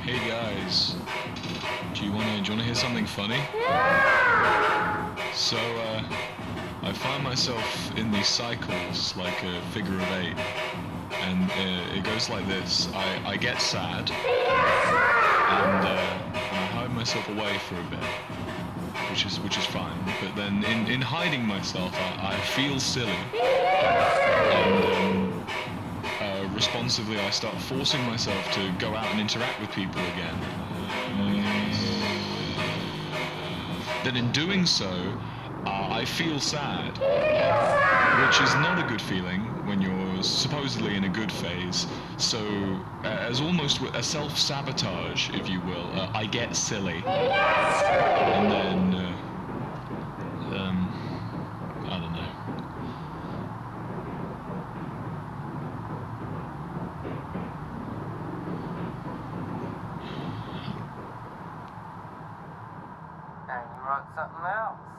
Hey guys, do you wanna hear something funny? So I find myself in these cycles like a figure of eight, and it goes like this. I get sad, and I hide myself away for a bit, which is fine. But then in hiding myself, I feel silly, and responsively I start forcing myself to go out and interact with people again. Then in doing so, I feel sad, which is not a good feeling when you're supposedly in a good phase. So, as almost a self-sabotage, if you will, I get silly, and then I don't know. And you wrote something else.